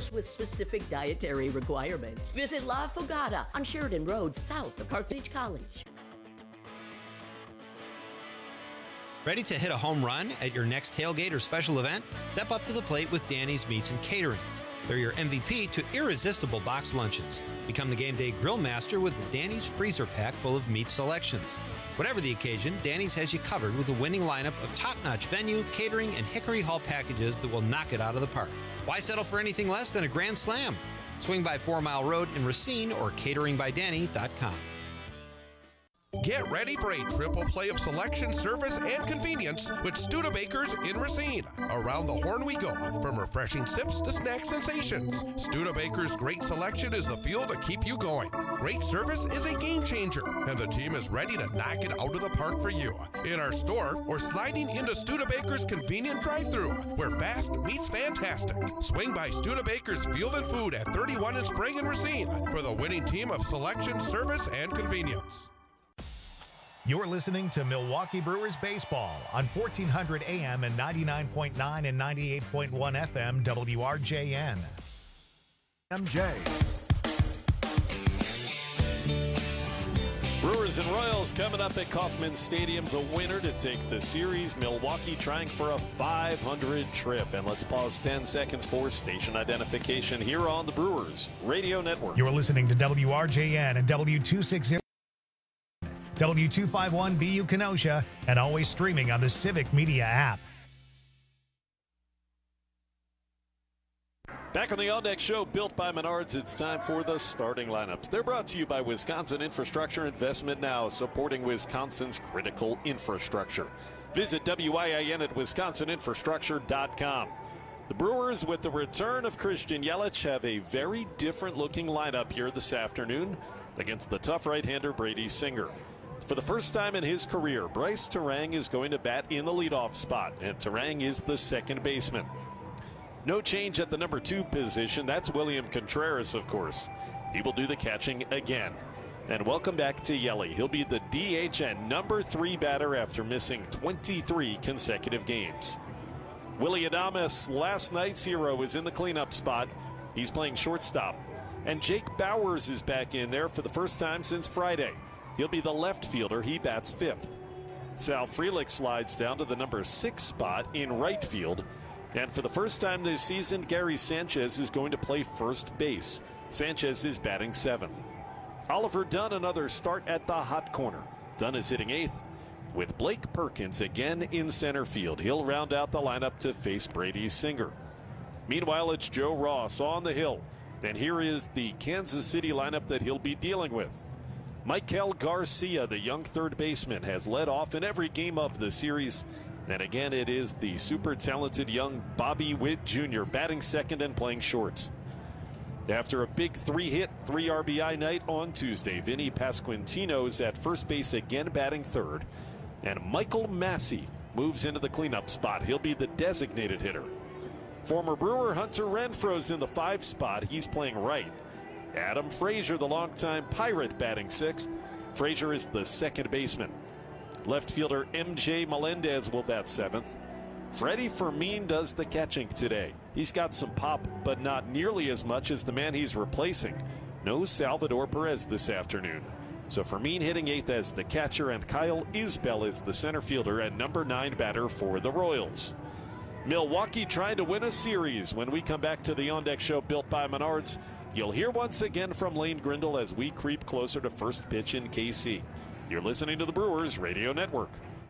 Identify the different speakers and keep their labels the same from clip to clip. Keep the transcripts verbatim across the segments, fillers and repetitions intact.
Speaker 1: those with specific dietary requirements. Visit La Fogata on Sheridan Road, south of Carthage College.
Speaker 2: Ready to hit a home run at your next tailgate or special event? Step up to the plate with Danny's Meats and Catering. They're your M V P to irresistible box lunches. Become the game day grill master with the Danny's freezer pack full of meat selections. Whatever the occasion, Danny's has you covered with a winning lineup of top-notch venue, catering, and Hickory Hall packages that will knock it out of the park. Why settle for anything less than a grand slam? Swing by Four Mile Road in Racine or catering by danny dot com.
Speaker 3: Get ready for a triple play of selection, service, and convenience with Studebakers in Racine. Around the horn we go, from refreshing sips to snack sensations. Studebakers' great selection is the fuel to keep you going. Great service is a game changer, and the team is ready to knock it out of the park for you. In our store, or sliding into Studebakers' convenient drive-thru, where fast meets fantastic. Swing by Studebakers Field and Food at thirty-one and Sprague in Racine for the winning team of selection, service, and convenience.
Speaker 4: You're listening to Milwaukee Brewers Baseball on fourteen hundred A M and ninety-nine point nine and ninety-eight point one F M W R J N. M J.
Speaker 5: Brewers and Royals coming up at Kauffman Stadium. The winner to take the series. Milwaukee trying for a five hundred trip. And let's pause ten seconds for station identification here on the Brewers Radio Network.
Speaker 4: You're listening to W R J N and W two sixty. W two fifty-one B U Kenosha, and always streaming on the Civic Media app.
Speaker 5: Back on the On Deck Show, built by Menards, it's time for the starting lineups. They're brought to you by Wisconsin Infrastructure Investment Now, supporting Wisconsin's critical infrastructure. Visit W I I N at wisconsin infrastructure dot com. The Brewers, with the return of Christian Yelich, have a very different looking lineup here this afternoon against the tough right-hander Brady Singer. For the first time in his career, Bryce Terang is going to bat in the leadoff spot, and Terang is the second baseman. No change at the number two position. That's William Contreras, of course. He will do the catching again. And welcome back to Yelly. He'll be the D H and number three batter after missing twenty-three consecutive games. Willy Adames, last night's hero, is in the cleanup spot. He's playing shortstop. And Jake Bowers is back in there for the first time since Friday. He'll be the left fielder. He bats fifth. Sal Frelick slides down to the number six spot in right field. And for the first time this season, Gary Sanchez is going to play first base. Sanchez is batting seventh. Oliver Dunn, another start at the hot corner. Dunn is hitting eighth, with Blake Perkins again in center field. He'll round out the lineup to face Brady Singer. Meanwhile, it's Joe Ross on the hill. And here is the Kansas City lineup that he'll be dealing with. Michael Garcia, the young third baseman, has led off in every game of the series. And again, it is the super talented young Bobby Witt Junior batting second and playing short. After a big three-hit, three R B I night on Tuesday, Vinny Pasquantino's at first base again batting third. And Michael Massey moves into the cleanup spot. He'll be the designated hitter. Former Brewer Hunter Renfroe's in the five spot. He's playing right. Adam Frazier, the longtime Pirate, batting sixth. Frazier is the second baseman. Left fielder M J Melendez will bat seventh. Freddie Fermin does the catching today. He's got some pop, but not nearly as much as the man he's replacing. No Salvador Perez this afternoon. So Fermin hitting eighth as the catcher, and Kyle Isbell is the center fielder and number nine batter for the Royals. Milwaukee trying to win a series. When we come back to the On Deck Show, built by Menards, you'll hear once again from Lane Grindle as we creep closer to first pitch in K C. You're listening to the Brewers Radio Network.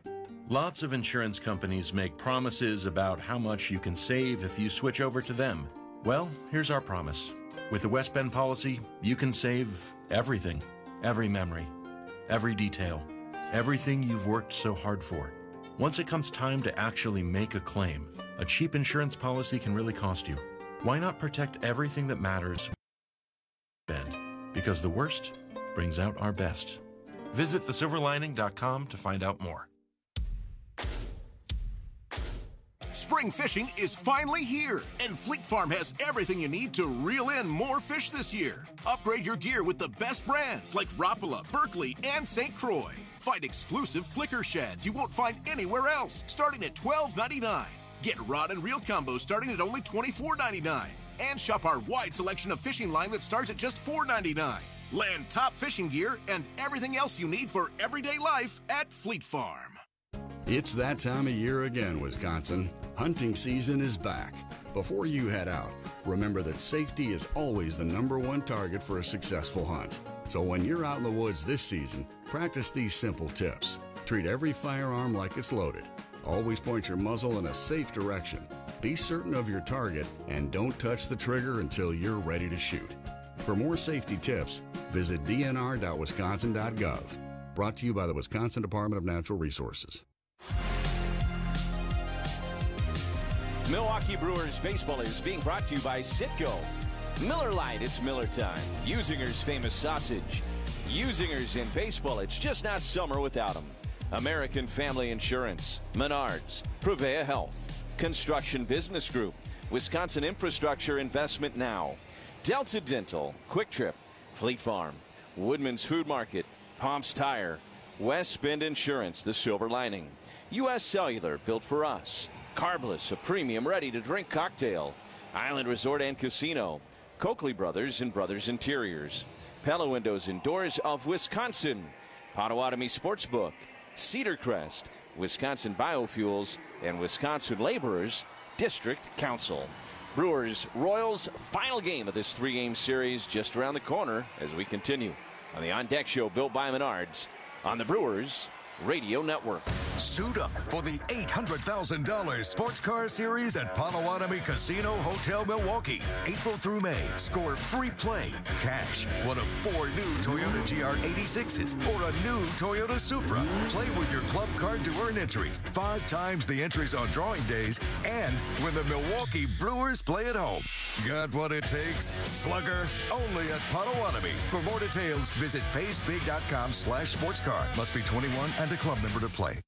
Speaker 6: Lots of insurance companies make promises about how much you can save if you switch over to them. Well, here's our promise. With the West Bend policy, you can save everything, every memory, every detail, everything you've worked so hard for. Once it comes time to actually make a claim, a cheap insurance policy can really cost you. Why not protect everything that matters? Bend, because the worst brings out our best. Visit the silver lining dot com to find out more.
Speaker 7: Spring fishing is finally here, and Fleet Farm has everything you need to reel in more fish this year. Upgrade your gear with the best brands like Rapala, Berkley, and Saint Croix. Find exclusive flicker sheds you won't find anywhere else, starting at twelve ninety-nine. Get rod and reel combos starting at only twenty-four ninety-nine. And shop our wide selection of fishing line that starts at just four ninety-nine. Land top fishing gear and everything else you need for everyday life at Fleet Farm.
Speaker 8: It's that time of year again, Wisconsin. Hunting season is back. Before you head out, remember that safety is always the number one target for a successful hunt. So when you're out in the woods this season, practice these simple tips. Treat every firearm like it's loaded. Always point your muzzle in a safe direction. Be certain of your target and don't touch the trigger until you're ready to shoot. For more safety tips, visit d n r dot wisconsin dot gov. Brought to you by the Wisconsin Department of Natural Resources.
Speaker 9: Milwaukee Brewers baseball is being brought to you by Citgo. Miller Lite, it's Miller time. Usinger's famous sausage. Usingers in baseball, it's just not summer without them. American Family Insurance, Menards, Prevea Health, Construction Business Group, Wisconsin Infrastructure Investment Now, Delta Dental, Quick Trip, Fleet Farm, Woodman's Food Market, Palms Tire, West Bend Insurance, The Silver Lining, U S Cellular, Built for Us, Carbless, a premium ready-to-drink cocktail, Island Resort and Casino, Coakley Brothers and Brothers Interiors, Pella Windows and Doors of Wisconsin, Potawatomi Sportsbook, Cedar Crest, Wisconsin Biofuels, and Wisconsin Laborers District Council. Brewers Royals, final game of this three-game series just around the corner as we continue on the On Deck Show built by Menards on the Brewers Radio Network.
Speaker 10: Suit up for the eight hundred thousand dollars Sports Car Series at Potawatomi Casino Hotel Milwaukee. April through May, score free play, cash, one of four new Toyota G R eighty-sixes or a new Toyota Supra. Play with your club card to earn entries, five times the entries on drawing days, and when the Milwaukee Brewers play at home. Got what it takes? Slugger, only at Potawatomi. For more details, visit paysbig.com slash sports car. Must be twenty-one and a club member to play.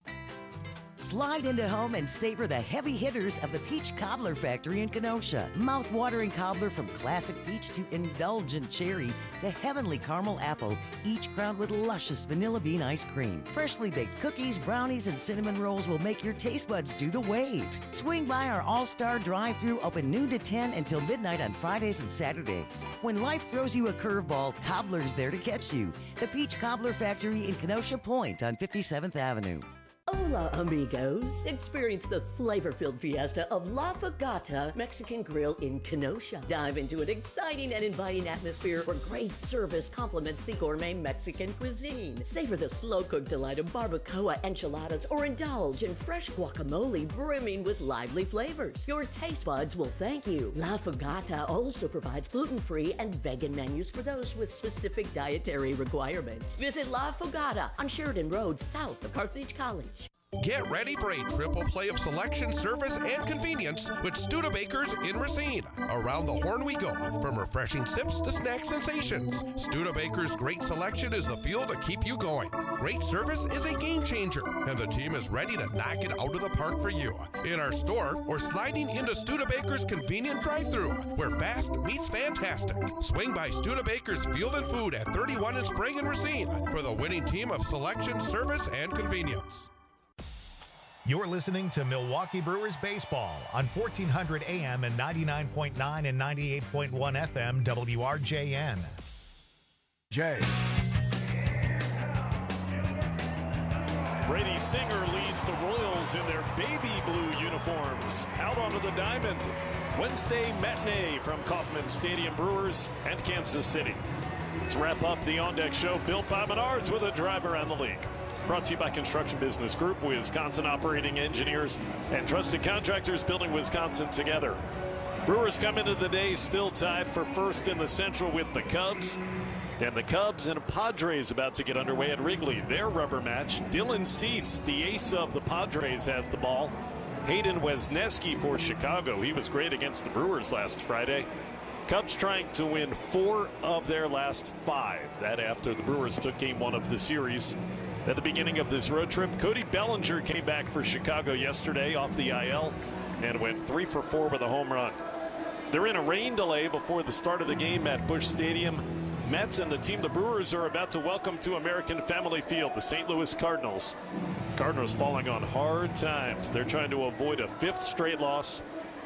Speaker 11: Slide into home and savor the heavy hitters of the Peach Cobbler Factory in Kenosha. Mouth-watering cobbler from classic peach to indulgent cherry to heavenly caramel apple, each crowned with luscious vanilla bean ice cream. Freshly baked cookies, brownies, and cinnamon rolls will make your taste buds do the wave. Swing by our all-star drive-thru, open noon to ten until midnight on Fridays and Saturdays. When life throws you a curveball, Cobbler's there to catch you. The Peach Cobbler Factory in Kenosha Point on fifty-seventh Avenue.
Speaker 1: Hola, amigos. Experience the flavor-filled fiesta of La Fogata Mexican Grill in Kenosha. Dive into an exciting and inviting atmosphere where great service complements the gourmet Mexican cuisine. Savor the slow-cooked delight of barbacoa enchiladas or indulge in fresh guacamole brimming with lively flavors. Your taste buds will thank you. La Fogata also provides gluten-free and vegan menus for those with specific dietary requirements. Visit La Fogata on Sheridan Road, south of Carthage College.
Speaker 3: Get ready for a triple play of selection, service, and convenience with Studebakers in Racine. Around the horn we go, from refreshing sips to snack sensations. Studebakers' great selection is the fuel to keep you going. Great service is a game changer, and the team is ready to knock it out of the park for you. In our store, or sliding into Studebakers' convenient drive-thru, where fast meets fantastic. Swing by Studebakers Field and Food at thirty-one in Sprague and Racine for the winning team of selection, service, and convenience.
Speaker 4: You're listening to Milwaukee Brewers Baseball on fourteen hundred A M and ninety-nine point nine and ninety-eight point one F M W R J N.
Speaker 10: Jay.
Speaker 5: Brady Singer leads the Royals in their baby blue uniforms out onto the diamond. Wednesday matinee from Kauffman Stadium. Brewers and Kansas City. Let's wrap up the On Deck Show built by Menards with a drive around the league. Brought to you by Construction Business Group, Wisconsin operating engineers and trusted contractors building Wisconsin together. Brewers come into the day still tied for first in the Central with the Cubs. And the Cubs and Padres about to get underway at Wrigley. Their rubber match. Dylan Cease, the ace of the Padres, has the ball. Hayden Wesneski for Chicago. He was great against the Brewers last Friday. Cubs trying to win four of their last five. That after the Brewers took game one of the series. At the beginning of this road trip, Cody Bellinger came back for Chicago yesterday off the I L and went three for four with a home run. They're in a rain delay before the start of the game at Busch Stadium. Mets and the team the Brewers are about to welcome to American Family Field, the Saint Louis Cardinals. Cardinals falling on hard times. They're trying to avoid a fifth straight loss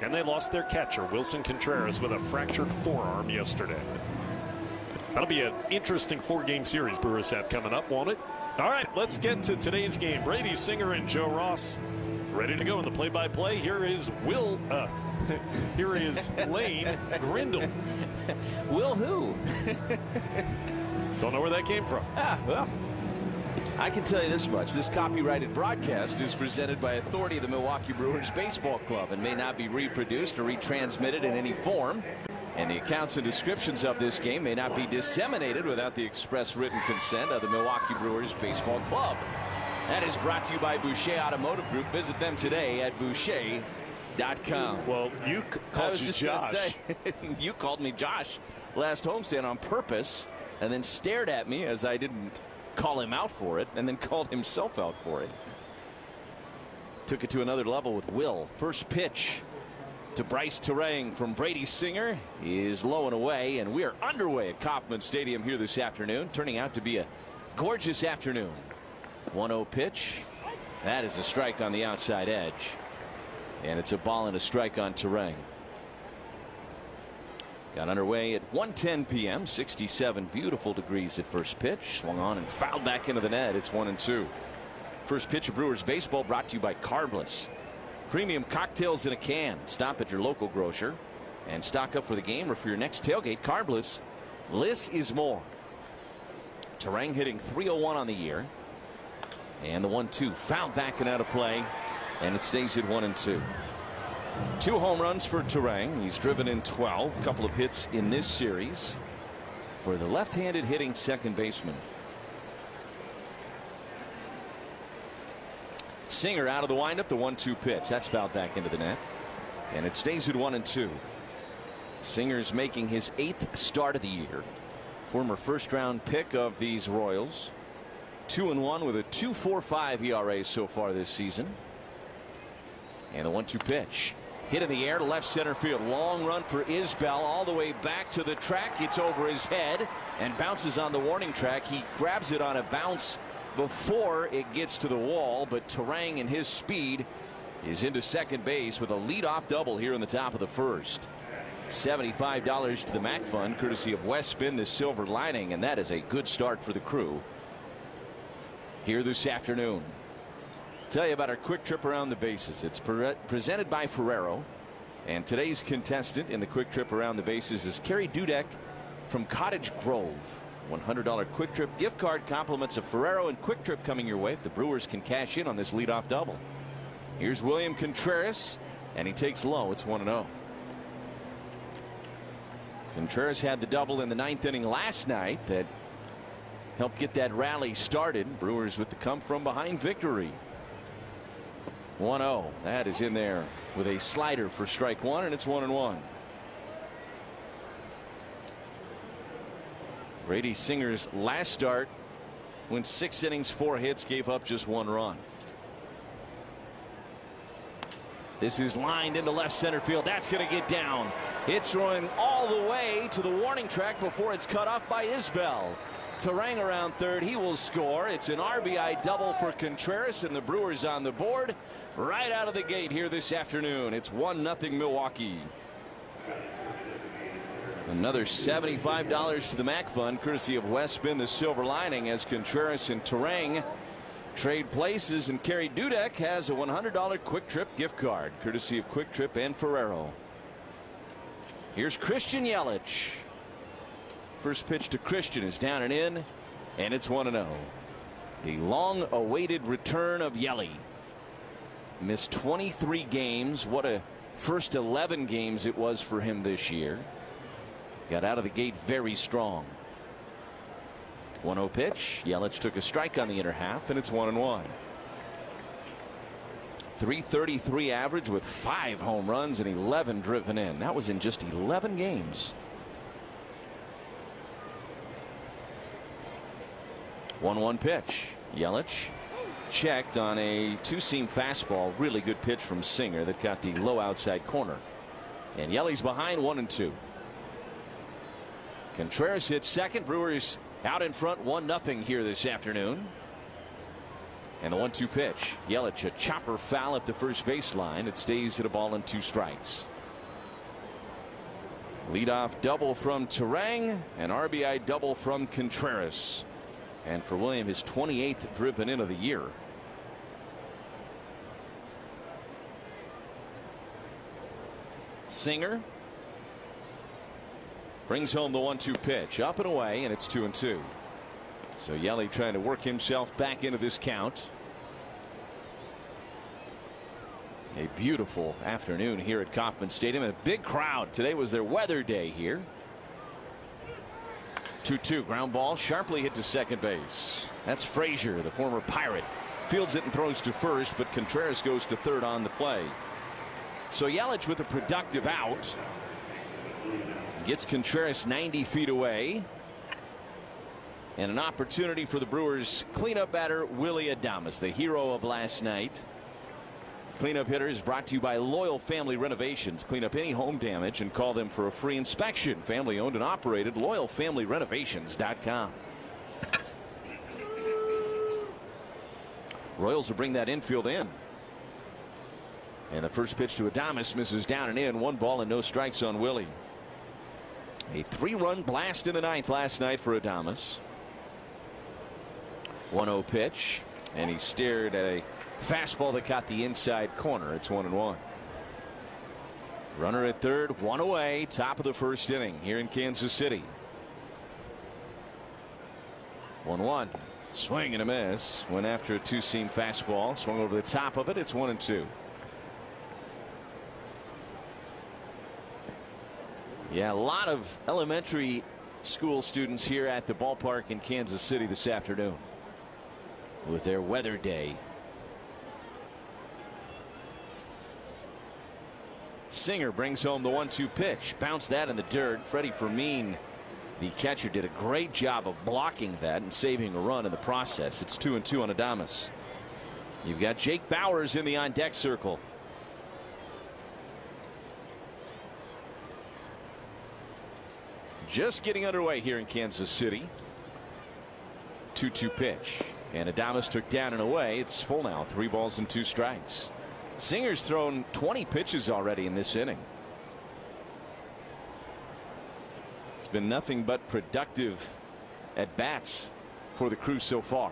Speaker 5: And they lost their catcher, Wilson Contreras, with a fractured forearm yesterday. That'll be an interesting four-game series Brewers have coming up, won't it? All right, let's get to today's game. Brady Singer and Joe Ross ready to go in the play-by-play. Here is Will. Uh, here is Lane Grindle.
Speaker 9: Will who?
Speaker 5: Don't know where that came from.
Speaker 9: Ah, well, I can tell you this much. This copyrighted broadcast is presented by authority of the Milwaukee Brewers Baseball Club and may not be reproduced or retransmitted in any form. And the accounts and descriptions of this game may not be disseminated without the express written consent of the Milwaukee Brewers Baseball Club. That is brought to you by Boucher Automotive Group. Visit them today at Boucher dot com.
Speaker 5: Well, you called
Speaker 9: I was
Speaker 5: you
Speaker 9: just
Speaker 5: Josh.
Speaker 9: Say, you called me Josh last homestand on purpose and then stared at me as I didn't call him out for it and then called himself out for it. Took it to another level with Will. First pitch to Bryce Turang from Brady Singer is low and away, and we are underway at Kauffman Stadium here this afternoon, turning out to be a gorgeous afternoon. one oh pitch. That is a strike on the outside edge, and it's a ball and a strike on Turang. Got underway at one ten p m sixty-seven beautiful degrees at first pitch. Swung on and fouled back into the net. It's one and two. First pitch of Brewers baseball brought to you by Carbless. Premium cocktails in a can. Stop at your local grocer and stock up for the game or for your next tailgate. Carbless. Less is more. Turang hitting three oh one on the year. And the one two fouled back and out of play. And it stays at one and two. Two home runs for Turang. He's driven in twelve. A couple of hits in this series for the left-handed hitting second baseman. Singer out of the windup, the one two pitch. That's fouled back into the net. And it stays at one and two. Singer's making his eighth start of the year. Former first round pick of these Royals. Two and one with a two point four five E R A so far this season. And the one two pitch. Hit in the air to left center field. Long run for Isbell all the way back to the track. It's over his head and bounces on the warning track. He grabs it on a bounce before it gets to the wall, but Turang and his speed is into second base with a leadoff double here in the top of the first. seventy-five dollars to the Mac Fund, courtesy of West Spin, the Silver Lining, and that is a good start for the crew here this afternoon. Tell you about our quick trip around the bases. It's pre presented by Ferrero, and today's contestant in the quick trip around the bases is Carrie Dudek from Cottage Grove. one hundred dollar Quick Trip gift card, compliments of Ferrero and Quick Trip coming your way if the Brewers can cash in on this leadoff double. Here's William Contreras, and he takes low. It's one and oh. Contreras had the double in the ninth inning last night that helped get that rally started. Brewers with the come from behind victory. one oh. That is in there with a slider for strike one, and it's one and one. Brady Singer's last start went six innings, four hits, gave up just one run. This is lined into left center field. That's going to get down. It's throwing all the way to the warning track before it's cut off by Isbell. Turang around third. He will score. It's an R B I double for Contreras, and the Brewers on the board right out of the gate here this afternoon. It's one nothing Milwaukee. Another seventy-five dollars to the Mac Fund, courtesy of West Spin, the Silver Lining, as Contreras and Turang trade places, and Carrie Dudek has a one hundred dollar Quick Trip gift card, courtesy of Quick Trip and Ferrero. Here's Christian Yelich. First pitch to Christian is down and in, and it's one and oh. The long-awaited return of Yelly. Missed twenty-three games. What a first eleven games it was for him this year. Got out of the gate very strong. one oh pitch. Yelich took a strike on the inner half, and it's one and one. three thirty-three average with five home runs and eleven driven in. That was in just eleven games. one one pitch. Yelich checked on a two-seam fastball. Really good pitch from Singer that got the low outside corner. And Yelly's behind one and two. Contreras hits second. Brewers out in front one nothing here this afternoon. And the one two pitch. Yelich, a chopper foul at the first baseline. It stays at a ball and two strikes. Leadoff double from Turang, an R B I double from Contreras. And for William, his twenty-eighth driven in of the year. Singer brings home the one two pitch, up and away, and it's two and two. So Yelly trying to work himself back into this count. A beautiful afternoon here at Kauffman Stadium, and a big crowd. Today was their weather day here. two two, ground ball sharply hit to second base. That's Frazier, the former Pirate. Fields it and throws to first, but Contreras goes to third on the play. So Yelich with a productive out. Gets Contreras ninety feet away. And an opportunity for the Brewers cleanup batter Willy Adames, the hero of last night. Cleanup hitter is brought to you by Loyal Family Renovations. Clean up any home damage and call them for a free inspection. Family owned and operated. Loyal Family Renovations dot com. Royals will bring that infield in. And the first pitch to Adames misses down and in. One ball and no strikes on Willie. A three-run blast in the ninth last night for Adames. one oh pitch, and he stared at a fastball that caught the inside corner. It's one and one. Runner at third, one away, top of the first inning here in Kansas City. one one. Swing and a miss. Went after a two-seam fastball. Swung over the top of it. It's one and two. Yeah, a lot of elementary school students here at the ballpark in Kansas City this afternoon with their weather day. Singer brings home the one two pitch. Bounced that in the dirt. Freddie Fermin, the catcher, did a great job of blocking that and saving a run in the process. It's two and two on Adames. You've got Jake Bauers in the on deck circle. Just getting underway here in Kansas City. two two pitch. And Adames took down and away. It's full now. Three balls and two strikes. Singer's thrown twenty pitches already in this inning. It's been nothing but productive at bats for the crew so far.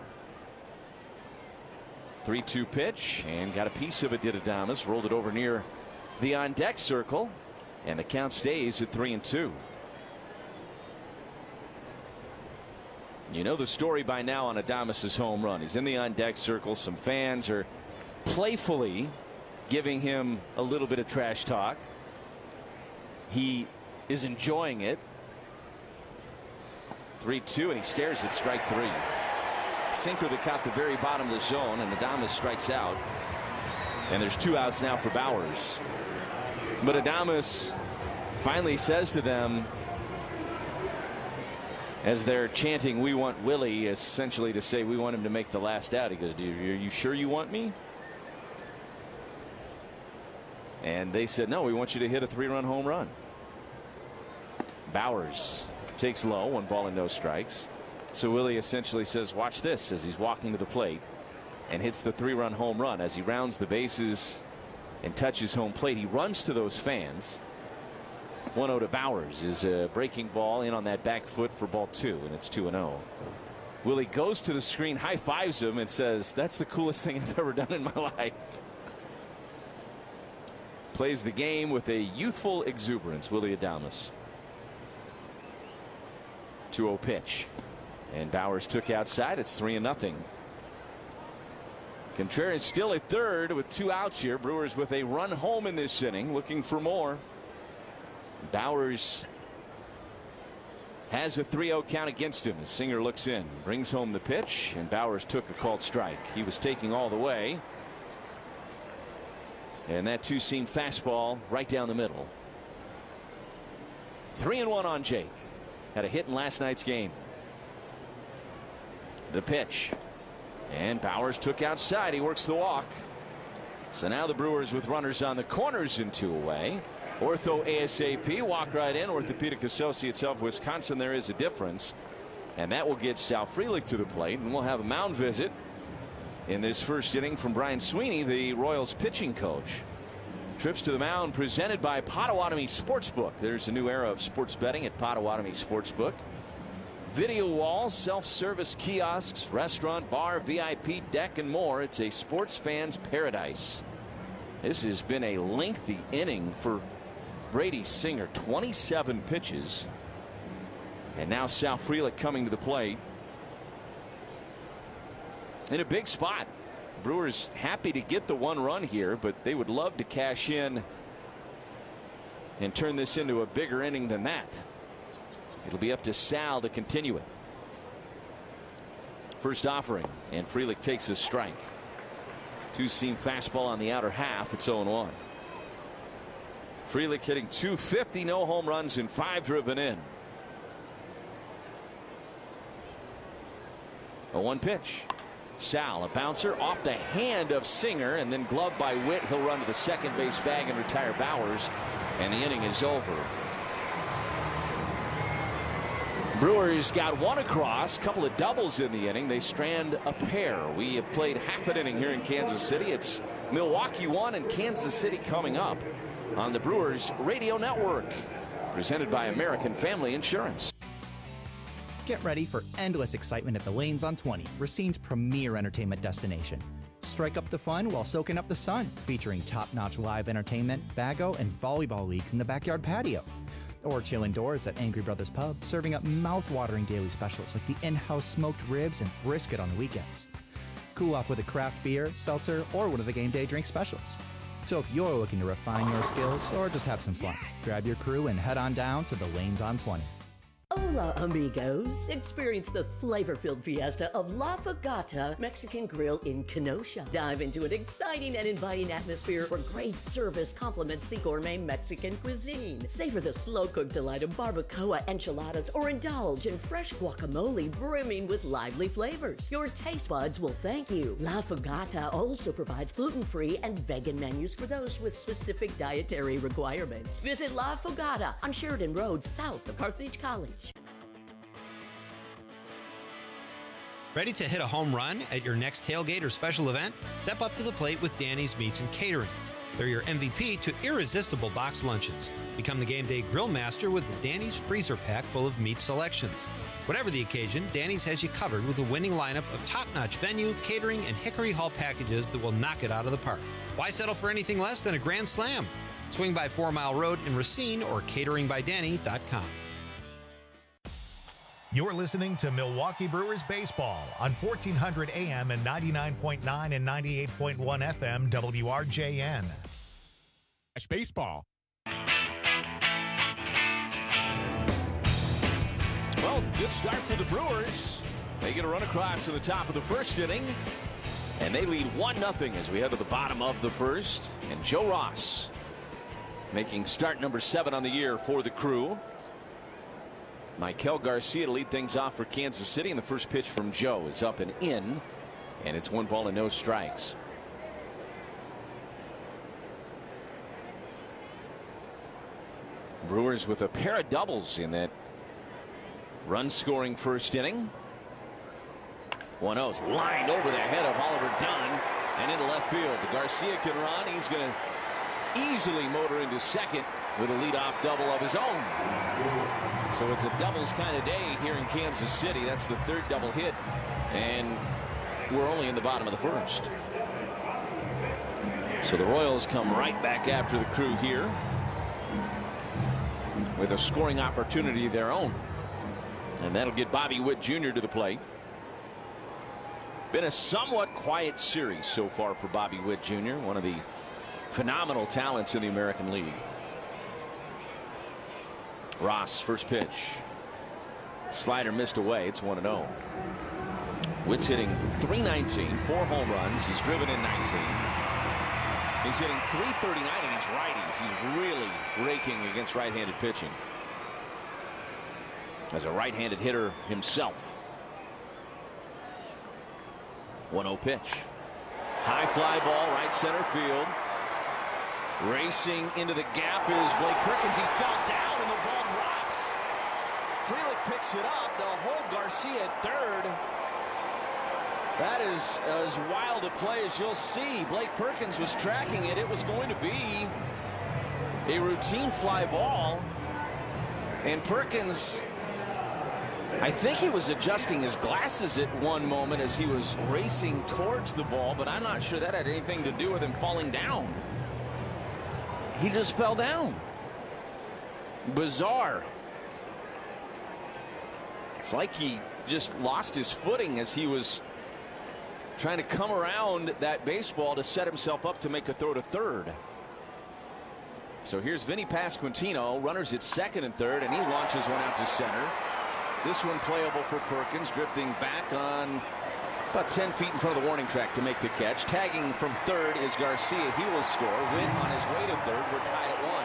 Speaker 9: three two pitch, and got a piece of it, did Adames. Rolled it over near the on deck circle, and the count stays at three and two. You know the story by now on Adames' home run. He's in the on deck circle. Some fans are playfully giving him a little bit of trash talk. He is enjoying it. three two, and he stares at strike three. Sinker that caught the very bottom of the zone, and Adames strikes out. And there's two outs now for Bauers. But Adames finally says to them, as they're chanting, "We want Willie," essentially to say we want him to make the last out. He goes, "Are you sure you want me?" And they said, "No, we want you to hit a three-run home run." Bauers takes low, one ball and no strikes. So Willie essentially says, "Watch this," as he's walking to the plate and hits the three-run home run. As he rounds the bases and touches home plate, he runs to those fans. one oh to Bauers is a breaking ball in on that back foot for ball two, and it's two and oh. Willie goes to the screen, high fives him, and says, "That's the coolest thing I've ever done in my life." Plays the game with a youthful exuberance, Willy Adames. two oh pitch, and Bauers took outside. It's three and nothing. Contreras still at third with two outs here. Brewers with a run home in this inning, looking for more. Bauers has a three oh count against him. Singer looks in, brings home the pitch, and Bauers took a called strike. He was taking all the way. And that two-seam fastball right down the middle. Three and one on Jake. Had a hit in last night's game. The pitch. And Bauers took outside. He works the walk. So now the Brewers with runners on the corners and two away. Ortho ASAP, walk right in. Orthopedic Associates of Wisconsin. There is a difference. And that will get Sal Frelick to the plate. And we'll have a mound visit in this first inning from Brian Sweeney, the Royals pitching coach. Trips to the mound presented by Potawatomi Sportsbook. There's a new era of sports betting at Potawatomi Sportsbook. Video walls, self-service kiosks, restaurant, bar, V I P deck, and more. It's a sports fan's paradise. This has been a lengthy inning for Brady Singer. twenty-seven pitches. And now Sal Frelick coming to the plate. In a big spot. Brewers happy to get the one run here, but they would love to cash in and turn this into a bigger inning than that. It'll be up to Sal to continue it. First offering, and Frelick takes a strike. Two-seam fastball on the outer half. It's oh and one. Frelick hitting two fifty, no home runs, and five driven in. A one pitch. Sal, a bouncer off the hand of Singer, and then gloved by Witt. He'll run to the second base bag and retire Bowers, and the inning is over. Brewers got one across, couple of doubles in the inning. They strand a pair. We have played half an inning here in Kansas City. It's Milwaukee one and Kansas City coming up on the Brewers Radio Network, presented by American Family Insurance.
Speaker 12: Get ready for endless excitement at the Lanes on twenty, Racine's premier entertainment destination. Strike up the fun while soaking up the sun, featuring top-notch live entertainment, bago, and volleyball leagues in the backyard patio. Or chill indoors at Angry Brothers Pub, serving up mouth-watering daily specials like the in-house smoked ribs and brisket on the weekends. Cool off with a craft beer, seltzer, or one of the game day drink specials. So if you're looking to refine your skills or just have some fun, grab your crew and head on down to the Lanes on twenty.
Speaker 1: Hola, amigos. Experience the flavor-filled fiesta of La Fogata Mexican Grill in Kenosha. Dive into an exciting and inviting atmosphere where great service complements the gourmet Mexican cuisine. Savor the slow-cooked delight of barbacoa enchiladas or indulge in fresh guacamole brimming with lively flavors. Your taste buds will thank you. La Fogata also provides gluten-free and vegan menus for those with specific dietary requirements. Visit La Fogata on Sheridan Road, south of Carthage College.
Speaker 2: Ready to hit a home run at your next tailgate or special event? Step up to the plate with Danny's Meats and Catering. They're your M V P to irresistible box lunches. Become the game day grill master with the Danny's freezer pack full of meat selections. Whatever the occasion, Danny's has you covered with a winning lineup of top-notch venue, catering, and Hickory Hall packages that will knock it out of the park. Why settle for anything less than a grand slam? Swing by Four Mile Road in Racine or catering by danny dot com.
Speaker 4: You're listening to Milwaukee Brewers Baseball on fourteen hundred A M and ninety-nine point nine and ninety-eight point one F M W R J N.
Speaker 13: Baseball.
Speaker 9: Well, good start for the Brewers. They get a run across in the top of the first inning, and they lead one nothing as we head to the bottom of the first. And Joe Ross making start number seven on the year for the Crew. Michael Garcia to lead things off for Kansas City, and the first pitch from Joe is up and in, and it's one ball and no strikes. Brewers with a pair of doubles in that run-scoring first inning. one oh is lined over the head of Oliver Dunn and into left field. Garcia can run. He's going to easily motor into second with a leadoff double of his own. So it's a doubles kind of day here in Kansas City. That's the third double hit, and we're only in the bottom of the first. So the Royals come right back after the Crew here with a scoring opportunity of their own, and that'll get Bobby Witt Junior to the plate. Been a somewhat quiet series so far for Bobby Witt Junior, one of the phenomenal talents in the American League. Ross, first pitch. Slider missed away. It's one and oh. Witt's hitting three nineteen, four home runs. He's driven in nineteen. He's hitting three thirty-nine against righties. He's really raking against right-handed pitching. As a right-handed hitter himself. one oh pitch. High fly ball, right center field. Racing into the gap is Blake Perkins. He fell down and the ball drops. Frelick picks it up. They'll hold Garcia at third. That is as wild a play as you'll see. Blake Perkins was tracking it. It was going to be a routine fly ball. And Perkins, I think he was adjusting his glasses at one moment as he was racing towards the ball, but I'm not sure that had anything to do with him falling down. He just fell down. Bizarre. It's like he just lost his footing as he was trying to come around that baseball to set himself up to make a throw to third. So here's Vinny Pasquantino, runners at second and third, and he launches one out to center. This one playable for Perkins, drifting back on about ten feet in front of the warning track to make the catch. Tagging from third is Garcia. He will score. Win on his way to third. We're tied at one.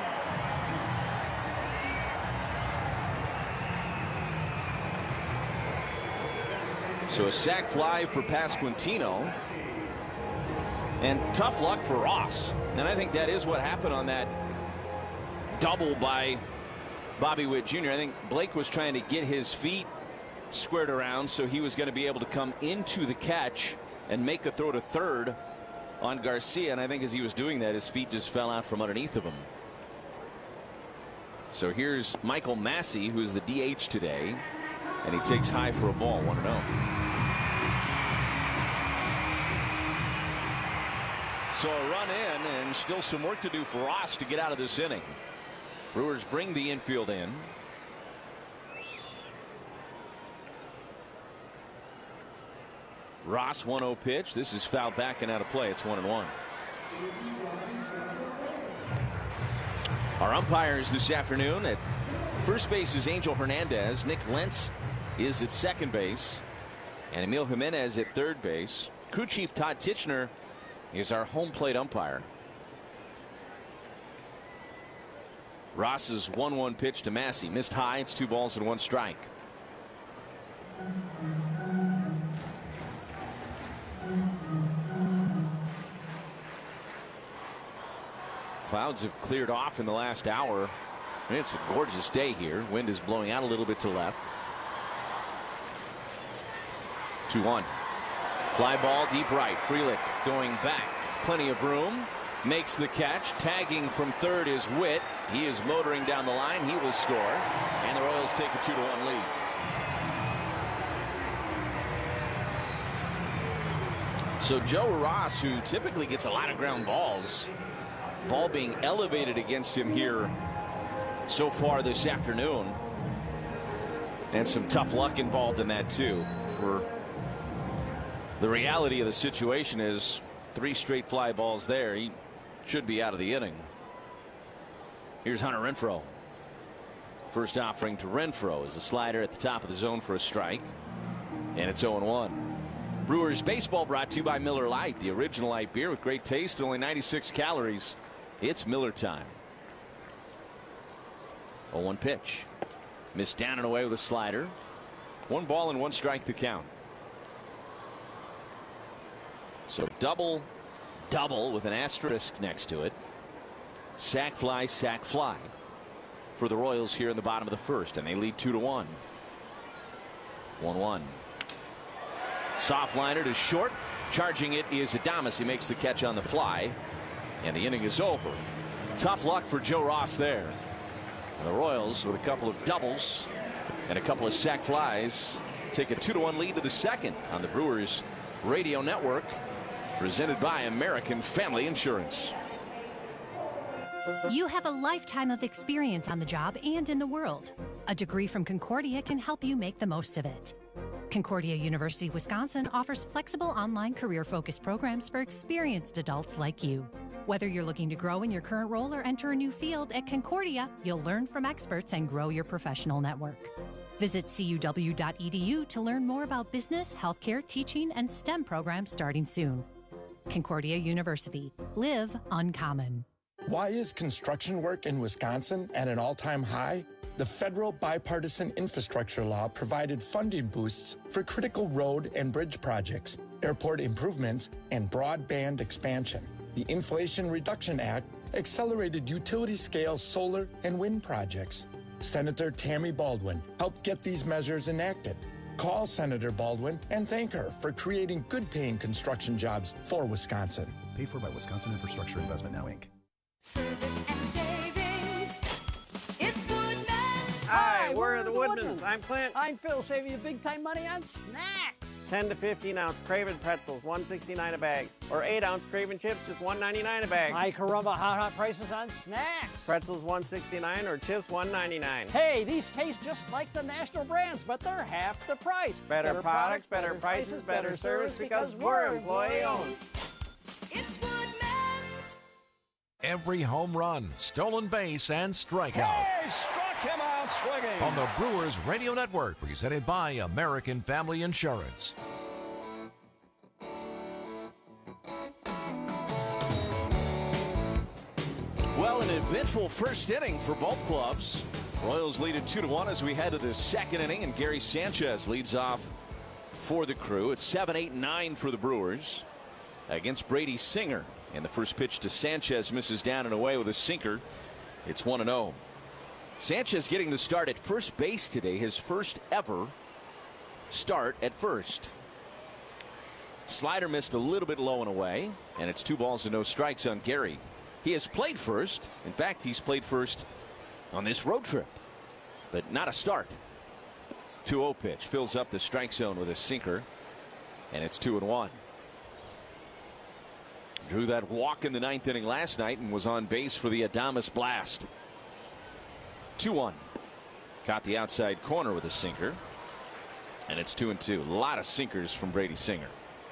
Speaker 9: So a sac fly for Pasquantino. And tough luck for Ross. And I think that is what happened on that double by Bobby Witt Junior I think Blake was trying to get his feet squared around so he was going to be able to come into the catch and make a throw to third on Garcia. And I think as he was doing that, his feet just fell out from underneath of him. So here's Michael Massey, who is the D H today, and he takes high for a ball, one and oh. So a run in, and still some work to do for Ross to get out of this inning. Brewers bring the infield in. Ross one oh pitch. This is fouled back and out of play. It's one and one. Our umpires this afternoon at first base is Angel Hernandez. Nick Lentz is at second base, and Emil Jimenez at third base. Crew chief Todd Titchener is our home plate umpire. Ross's one one pitch to Massey. Missed high. It's two balls and one strike. Clouds have cleared off in the last hour. I mean, it's a gorgeous day here. Wind is blowing out a little bit to left. two one. Fly ball deep right. Frelick going back. Plenty of room. Makes the catch. Tagging from third is Witt. He is motoring down the line. He will score. And the Royals take a two to one lead. So Joe Ross, who typically gets a lot of ground balls, ball being elevated against him here so far this afternoon. And some tough luck involved in that too. For the reality of the situation is three straight fly balls there. He should be out of the inning. Here's Hunter Renfroe. First offering to Renfroe is a slider at the top of the zone for a strike. And it's oh and one. Brewers baseball brought to you by Miller Lite, the original light beer with great taste and only ninety-six calories. It's Miller time. oh one pitch. Missed down and away with a slider. One ball and one strike to count. So double, double with an asterisk next to it. Sac fly, sac fly for the Royals here in the bottom of the first, and they lead two to one. one one. Soft liner to short. Charging it is Adames. He makes the catch on the fly, and the inning is over. Tough luck for Joe Ross there. And the Royals, with a couple of doubles and a couple of sac flies, take a two to one lead to the second on the Brewers Radio Network, presented by American Family Insurance.
Speaker 14: You have a lifetime of experience on the job and in the world. A degree from Concordia can help you make the most of it. Concordia University Wisconsin offers flexible online career-focused programs for experienced adults like you. Whether you're looking to grow in your current role or enter a new field, at Concordia, you'll learn from experts and grow your professional network. Visit C U W dot E D U to learn more about business, healthcare, teaching, and STEM programs starting soon. Concordia University. Live uncommon.
Speaker 15: Why is construction work in Wisconsin at an all-time high? The federal bipartisan infrastructure law provided funding boosts for critical road and bridge projects, airport improvements, and broadband expansion. The Inflation Reduction Act accelerated utility-scale solar and wind projects. Senator Tammy Baldwin helped get these measures enacted. Call Senator Baldwin and thank her for creating good-paying construction jobs for Wisconsin.
Speaker 16: Paid for by Wisconsin Infrastructure Investment Now, Incorporated.
Speaker 17: Service and savings. It's Woodman's.
Speaker 18: Hi, we're the Woodmans. I'm Clint.
Speaker 19: I'm Phil, saving you big time money on snacks.
Speaker 18: ten to fifteen ounce Craven pretzels, one sixty-nine a bag. Or eight ounce Craven chips, just one ninety-nine a bag.
Speaker 19: My caramba, hot, hot prices on snacks.
Speaker 18: Pretzels, one sixty-nine, or chips, one ninety-nine.
Speaker 19: Hey, these taste just like the national brands, but they're half the price.
Speaker 18: Better, better products, better, better prices, better, better service, because, because we're employee-owned.
Speaker 17: It's Woodman's.
Speaker 3: Every home run, stolen base, and strikeout.
Speaker 19: Hey, struck him out swinging.
Speaker 3: On the Brewers Radio Network, presented by American Family Insurance.
Speaker 9: Well, an eventful first inning for both clubs. Royals lead it two to one as we head to the second inning, and Gary Sanchez leads off for the Crew. It's seven, eight, nine for the Brewers against Brady Singer. And the first pitch to Sanchez misses down and away with a sinker. It's one and oh. Sanchez getting the start at first base today, his first ever start at first. Slider missed a little bit low and away, and it's two balls and no strikes on Gary. He has played first. In fact, he's played first on this road trip, but not a start. two oh pitch fills up the strike zone with a sinker, and it's two and one. Drew that walk in the ninth inning last night and was on base for the Adames blast. two one. Caught the outside corner with a sinker, and it's two and two. A lot of sinkers from Brady Singer.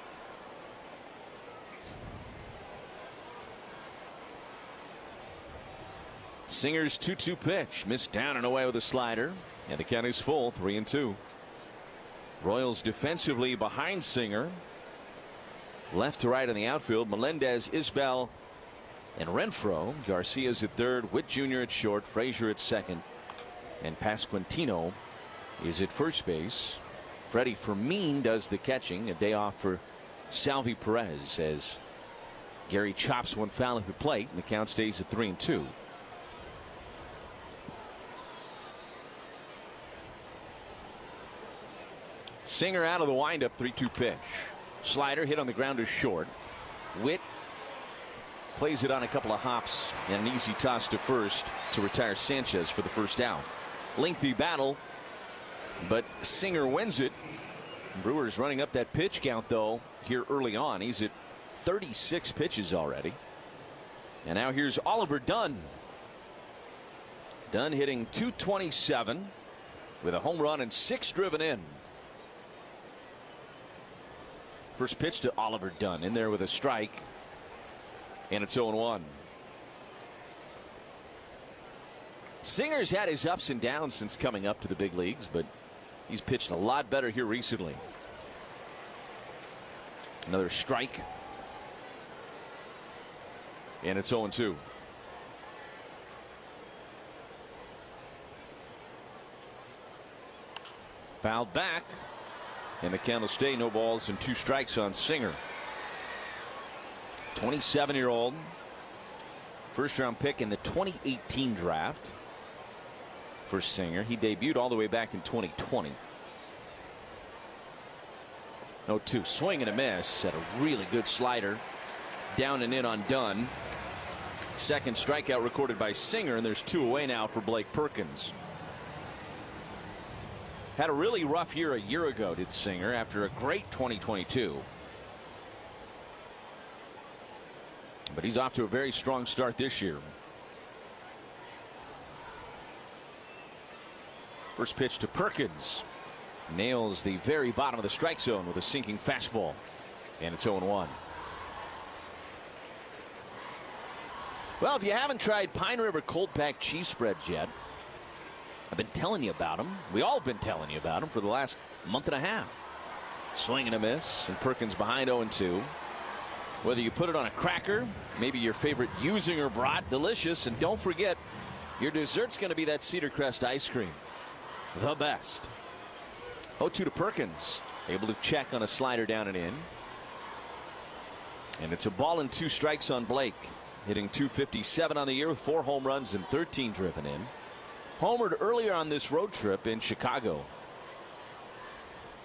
Speaker 9: Singer's two two pitch missed down and away with a slider, and the count is full, three and two. Royals defensively behind Singer. Left to right in the outfield, Melendez, Isbell, and Renfroe. Garcia's at third, Witt Junior at short, Frazier at second, and Pasquantino is at first base. Freddie Fermin does the catching. A day off for Salvi Perez as Gary chops one foul at the plate, and the count stays at three and two. Singer out of the windup, three two pitch. Slider hit on the ground is short. Witt plays it on a couple of hops and an easy toss to first to retire Sanchez for the first out. Lengthy battle, but Singer wins it. Brewers running up that pitch count though here early on. He's at thirty-six pitches already. And now here's Oliver Dunn. Dunn hitting two twenty-seven with a home run and six driven in. First pitch to Oliver Dunn, in there with a strike, and it's oh one. Singer's had his ups and downs since coming up to the big leagues, but he's pitched a lot better here recently. Another strike, and it's oh two. Fouled back. And the count will stay, no balls and two strikes on Singer. twenty-seven year old, first round pick in the twenty eighteen draft for Singer. He debuted all the way back in twenty twenty. oh two, swing and a miss. Had a really good slider down and in on Dunn. Second strikeout recorded by Singer, and there's two away now for Blake Perkins. Had a really rough year a year ago, did Singer, after a great twenty twenty-two. But he's off to a very strong start this year. First pitch to Perkins. Nails the very bottom of the strike zone with a sinking fastball. And it's oh one. Well, if you haven't tried Pine River Cold Pack cheese spreads yet, I've been telling you about them. We all have been telling you about them for the last month and a half. Swing and a miss, and Perkins behind oh two. Whether you put it on a cracker, maybe your favorite Usinger brat, delicious. And don't forget, your dessert's going to be that Cedar Crest ice cream. The best. oh two to Perkins. Able to check on a slider down and in. And it's a ball and two strikes on Blake. Hitting two fifty-seven on the year with four home runs and thirteen driven in. Homered earlier on this road trip in Chicago.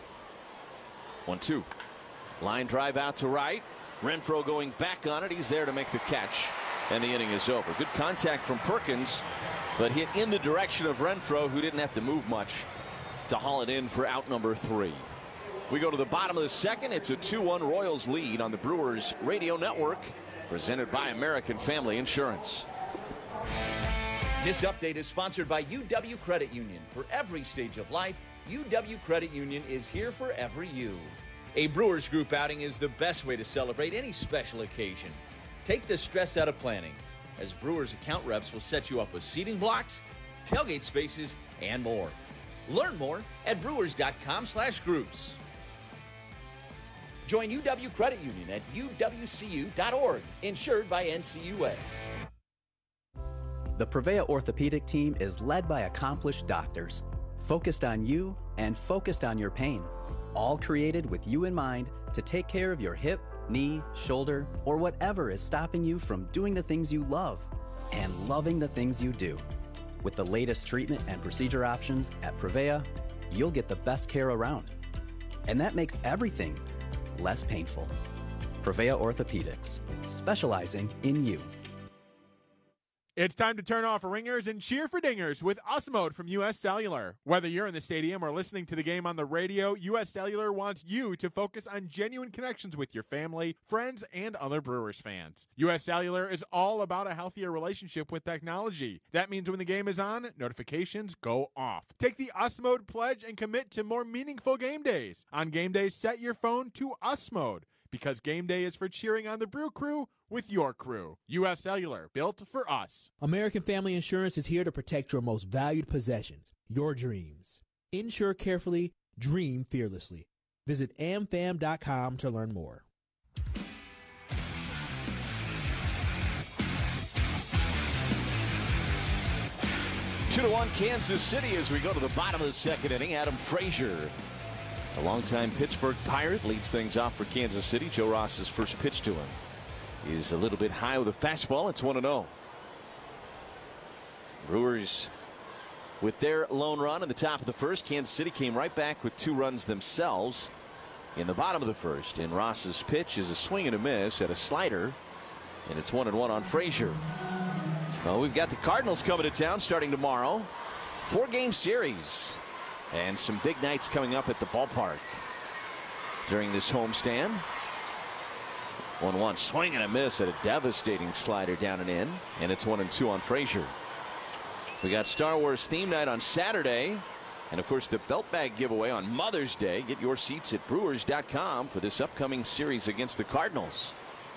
Speaker 9: one two. Line drive out to right. Renfroe going back on it. He's there to make the catch. And the inning is over. Good contact from Perkins, but hit in the direction of Renfroe, who didn't have to move much to haul it in for out number three. We go to the bottom of the second. It's a two one Royals lead on the Brewers Radio Network, presented by American Family Insurance.
Speaker 20: This update is sponsored by U W Credit Union. For every stage of life, U W Credit Union is here for every you. A Brewers Group outing is the best way to celebrate any special occasion. Take the stress out of planning, as Brewers account reps will set you up with seating blocks, tailgate spaces, and more. Learn more at brewers.com slash groups. Join U W Credit Union at U W C U dot org, insured by N C U A.
Speaker 21: The Prevea Orthopedic team is led by accomplished doctors, focused on you and focused on your pain, all created with you in mind to take care of your hip, knee, shoulder, or whatever is stopping you from doing the things you love and loving the things you do. With the latest treatment and procedure options at Prevea, you'll get the best care around. And that makes everything less painful. Prevea Orthopedics, specializing in you.
Speaker 13: It's time to turn off ringers and cheer for dingers with US Mode from U S Cellular. Whether you're in the stadium or listening to the game on the radio, U S Cellular wants you to focus on genuine connections with your family, friends, and other Brewers fans. U S Cellular is all about a healthier relationship with technology. That means when the game is on, notifications go off. Take the US Mode pledge and commit to more meaningful game days. On game days, set your phone to US Mode, because game day is for cheering on the Brew Crew with your crew. U S Cellular, built for us.
Speaker 22: American Family Insurance is here to protect your most valued possessions, your dreams. Insure carefully, dream fearlessly. Visit a m fam dot com to learn more.
Speaker 9: Two to one Kansas City as we go to the bottom of the second inning. Adam Frazier, the longtime Pittsburgh Pirate, leads things off for Kansas City. Joe Ross's first pitch to him is a little bit high with a fastball. It's one and oh. Brewers with their lone run in the top of the first. Kansas City came right back with two runs themselves in the bottom of the first. And Ross's pitch is a swing and a miss at a slider, and it's one and one on Frazier. Well, we've got the Cardinals coming to town starting tomorrow. Four game series and some big nights coming up at the ballpark during this homestand. one one swing and a miss at a devastating slider down and in, and it's one and two on Frazier. We got Star Wars theme night on Saturday, and of course the belt bag giveaway on Mother's Day. Get your seats at brewers dot com for this upcoming series against the Cardinals.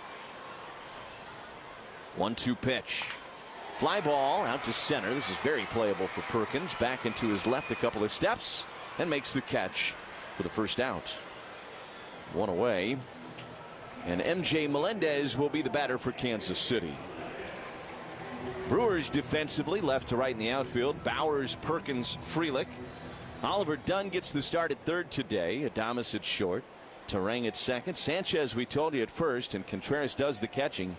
Speaker 9: one two pitch. Fly ball out to center. This is very playable for Perkins. Back into his left a couple of steps and makes the catch for the first out. One away. And M J Melendez will be the batter for Kansas City. Brewers defensively, left to right in the outfield. Bowers, Perkins, Frelick. Oliver Dunn gets the start at third today. Adames at short. Terang at second. Sanchez, we told you, at first. And Contreras does the catching.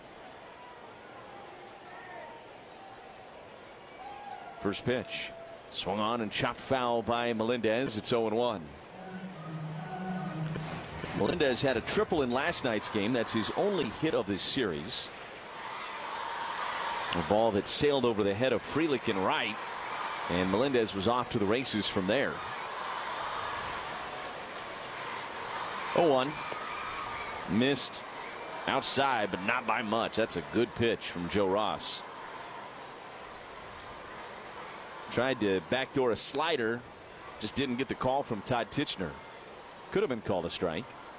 Speaker 9: First pitch. Swung on and chopped foul by Melendez. It's oh and one. Melendez had a triple in last night's game. That's his only hit of this series. A ball that sailed over the head of Frelick in right, and Melendez was off to the races from there. oh one. Missed outside, but not by much. That's a good pitch from Joe Ross. Tried to backdoor a slider, just didn't get the call from Todd Tichenor. Could have been called a strike.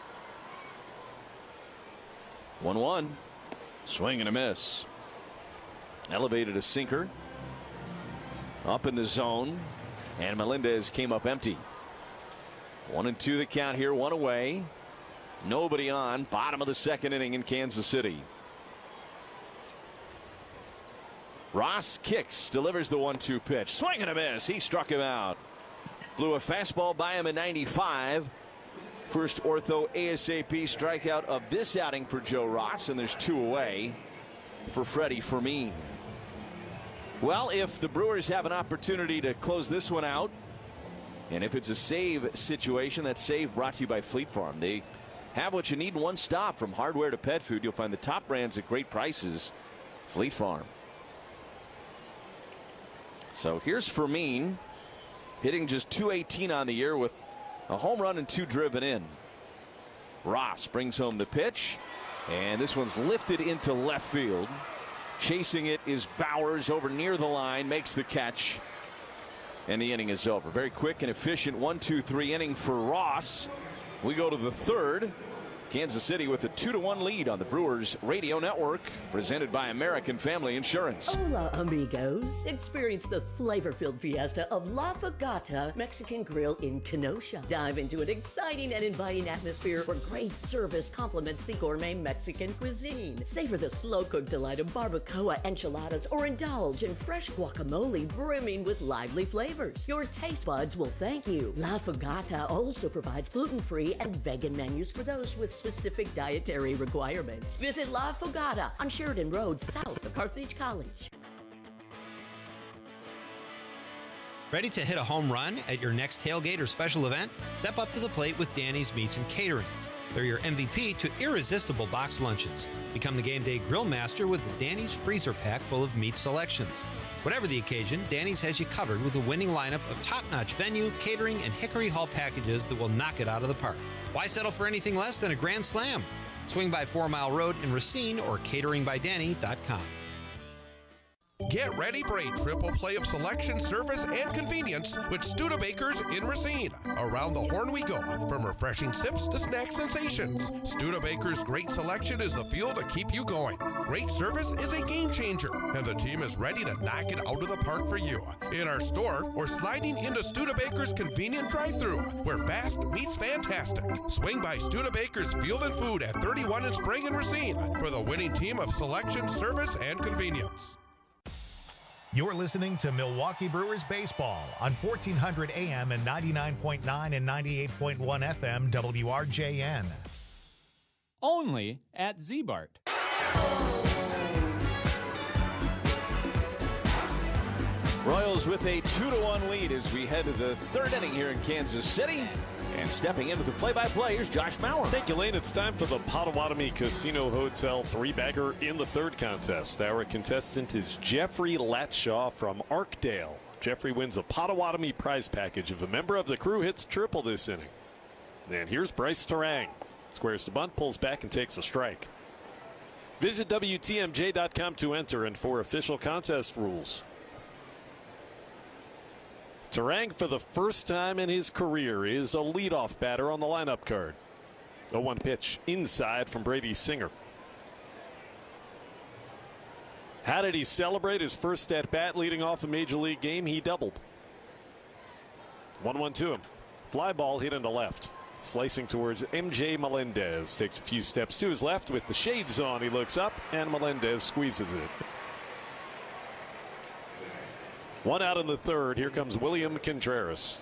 Speaker 9: one one. Swing and a miss. Elevated a sinker. Up in the zone. And Melendez came up empty. One and two the count here. One away. Nobody on. Bottom of the second inning in Kansas City. Ross kicks. Delivers the one two pitch. Swing and a miss. He struck him out. Blew a fastball by him at ninety-five. First ortho ASAP strikeout of this outing for Joe Ross, and there's two away for Freddie Fermin. Well, if the Brewers have an opportunity to close this one out, And if it's a save situation, that save brought to you by Fleet Farm. They have what you need in one stop. From hardware to pet food, you'll find the top brands at great prices. Fleet Farm. So here's Fermin, hitting just two eighteen on the year with a home run and two driven in. Ross brings home the pitch, and this one's lifted into left field. Chasing it is Bowers over near the line, makes the catch, and the inning is over. Very quick and efficient one two three inning for Ross. We go to the third. Kansas City with a two to one lead on the Brewers Radio Network, presented by American Family Insurance.
Speaker 1: Hola, amigos. Experience the flavor-filled fiesta of La Fogata Mexican Grill in Kenosha. Dive into an exciting and inviting atmosphere where great service complements the gourmet Mexican cuisine. Savor the slow-cooked delight of barbacoa enchiladas or indulge in fresh guacamole brimming with lively flavors. Your taste buds will thank you. La Fogata also provides gluten-free and vegan menus for those with specific dietary requirements. Visit La Fogata on Sheridan Road, south of Carthage College.
Speaker 2: Ready to hit a home run at your next tailgate or special event? Step up to the plate with Danny's Meats and Catering. They're your M V P to irresistible box lunches. Become the game day grill master with the Danny's freezer pack full of meat selections. Whatever the occasion, Danny's has you covered with a winning lineup of top-notch venue, catering, and Hickory Hall packages that will knock it out of the park. Why settle for anything less than a grand slam? Swing by Four Mile Road in Racine or catering by danny dot com.
Speaker 3: Get ready for a triple play of selection, service, and convenience with Studebakers in Racine. Around the horn we go, from refreshing sips to snack sensations. Studebakers' great selection is the fuel to keep you going. Great service is a game changer, and the team is ready to knock it out of the park for you. In our store, or sliding into Studebakers' convenient drive-thru, where fast meets fantastic. Swing by Studebakers Field and Food at thirty-one in Sprague and Racine for the winning team of selection, service, and convenience.
Speaker 4: You're listening to Milwaukee Brewers Baseball on fourteen hundred A M and ninety-nine point nine and ninety-eight point one F M W R J N.
Speaker 6: Only at Z-Bart.
Speaker 9: Royals with a two to one lead as we head to the third inning here in Kansas City. And stepping in with the play-by-play is Josh Mauer.
Speaker 5: Thank you, Lane. It's time for the Potawatomi Casino Hotel three-bagger in the third contest. Our contestant is Jeffrey Latshaw from Arkdale. Jeffrey wins a Potawatomi prize package if a member of the crew hits triple this inning. And here's Bryce Terang. Squares to bunt, pulls back, and takes a strike. Visit W T M J dot com to enter and for official contest rules. Terang, for the first time in his career, is a leadoff batter on the lineup card. oh one pitch inside from Brady Singer. How did he celebrate his first at bat leading off a major league game? He doubled. one one to him. Fly ball hit into left. Slicing towards M J Melendez. Takes a few steps to his left with the shades on. He looks up and Melendez squeezes it. One out in the third. Here comes William Contreras.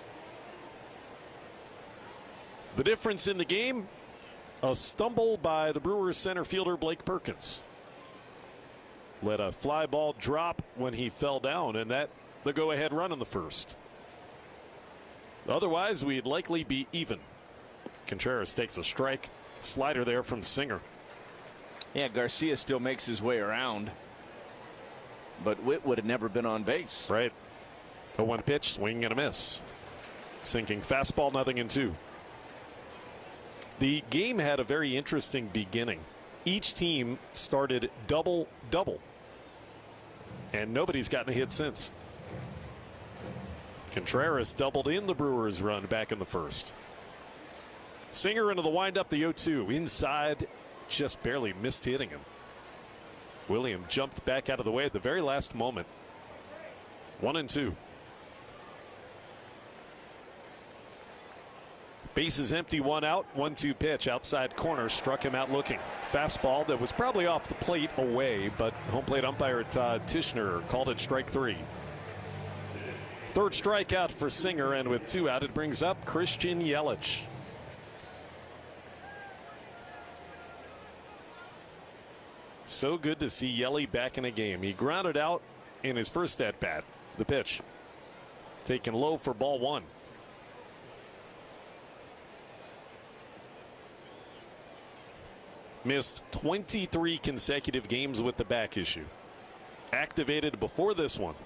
Speaker 5: The difference in the game, a stumble by the Brewers center fielder Blake Perkins. Let a fly ball drop when he fell down, and that the go-ahead run in the first. Otherwise, we'd likely be even. Contreras takes a strike. Slider there from Singer.
Speaker 9: Yeah, Garcia still makes his way around. But Witt would have never been on base.
Speaker 5: Right. A one pitch, swing and a miss. Sinking fastball, nothing in two. The game had a very interesting beginning. Each team started double double. And nobody's gotten a hit since. Contreras doubled in the Brewers run back in the first. Singer into the windup, the oh two. Inside, just barely missed hitting him. William jumped back out of the way at the very last moment. One and two. Bases empty, one out, one two pitch. Outside corner, struck him out looking. Fastball that was probably off the plate away, but home plate umpire Todd Tishner called it strike three. Third strikeout for Singer, and with two out, it brings up Christian Yelich. So good to see Yelly back in a game. He grounded out in his first at bat. The pitch taken low for ball one. missed twenty-three consecutive games with the back issue. Activated before this one.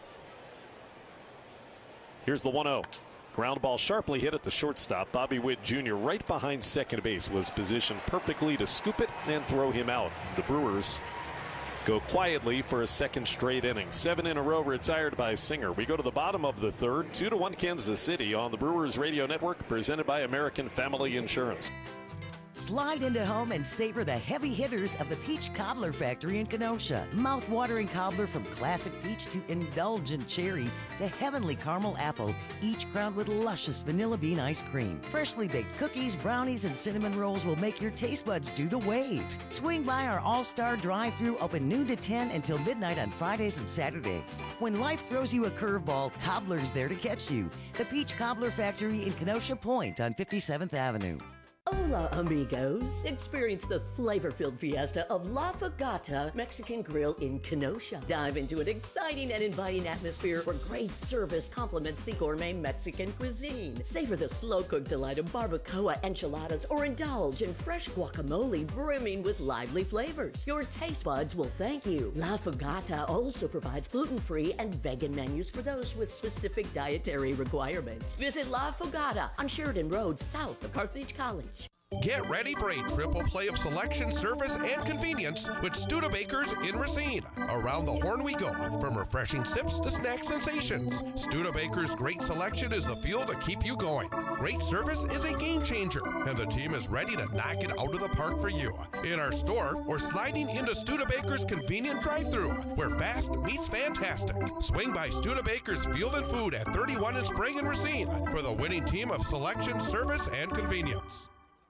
Speaker 5: Here's the one oh. Ground ball sharply hit at the shortstop. Bobby Witt Junior right behind second base was positioned perfectly to scoop it and throw him out. The Brewers go quietly for a second straight inning. Seven in a row retired by Singer. We go to the bottom of the third. Two to one Kansas City on the Brewers Radio Network, presented by American Family Insurance.
Speaker 11: Slide into home and savor the heavy hitters of the Peach Cobbler Factory in Kenosha. Mouth-watering cobbler from classic peach to indulgent cherry to heavenly caramel apple, each crowned with luscious vanilla bean ice cream. Freshly baked cookies, brownies, and cinnamon rolls will make your taste buds do the wave. Swing by our all-star drive-thru, open noon to ten until midnight on Fridays and Saturdays. When life throws you a curveball, Cobbler's there to catch you. The Peach Cobbler Factory in Kenosha Point on fifty-seventh Avenue.
Speaker 1: Hola, amigos. Experience the flavor-filled fiesta of La Fogata Mexican Grill in Kenosha. Dive into an exciting and inviting atmosphere where great service complements the gourmet Mexican cuisine. Savor the slow-cooked delight of barbacoa enchiladas or indulge in fresh guacamole brimming with lively flavors. Your taste buds will thank you. La Fogata also provides gluten-free and vegan menus for those with specific dietary requirements. Visit La Fogata on Sheridan Road, south of Carthage College.
Speaker 3: Get ready for a triple play of selection, service, and convenience with Studebakers in Racine. Around the horn we go, from refreshing sips to snack sensations. Studebakers' great selection is the fuel to keep you going. Great service is a game changer, and the team is ready to knock it out of the park for you. In our store, we're sliding into Studebakers' convenient drive-thru, where fast meets fantastic. Swing by Studebakers Field and Food at thirty-one in Sprague and Racine for the winning team of selection, service, and convenience.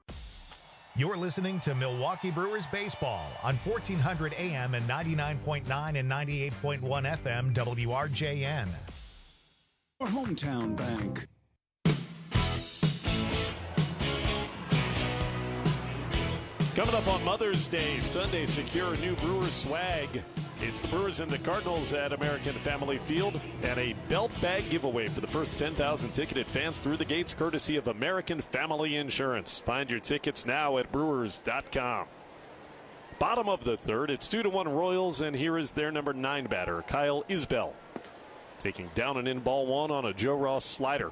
Speaker 4: You're listening to Milwaukee Brewers Baseball on fourteen hundred A M and ninety-nine point nine and ninety-eight point one F M W R J N.
Speaker 7: Our hometown bank.
Speaker 5: Coming up on Mother's Day Sunday, secure new Brewers swag. It's the Brewers and the Cardinals at American Family Field, and a belt bag giveaway for the first ten thousand ticketed fans through the gates, courtesy of American Family Insurance. Find your tickets now at brewers dot com. Bottom of the third, it's two to one Royals, and here is their number nine batter, Kyle Isbell, taking down an in ball one on a Joe Ross slider.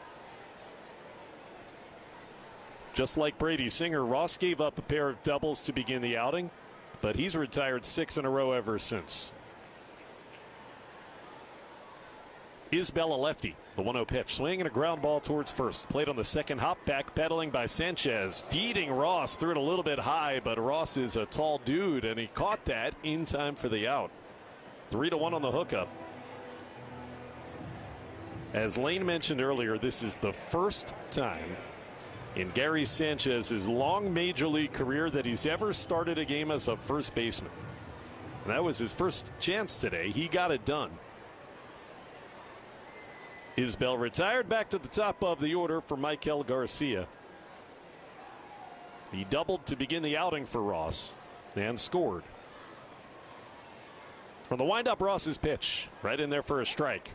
Speaker 5: Just like Brady Singer, Ross gave up a pair of doubles to begin the outing, but he's retired six in a row ever since. Isbell, a lefty. The one oh pitch. Swinging a ground ball towards first. Played on the second hop, back pedaling by Sanchez. Feeding Ross. Threw it a little bit high, but Ross is a tall dude, and he caught that in time for the out. Three to one on the hookup. As Lane mentioned earlier, this is the first time in Gary Sanchez's long major league career that he's ever started a game as a first baseman. And that was his first chance today. He got it done. Isbell retired, back to the top of the order for Michael Garcia. He doubled to begin the outing for Ross and scored. From the windup, Ross's pitch. Right in there for a strike.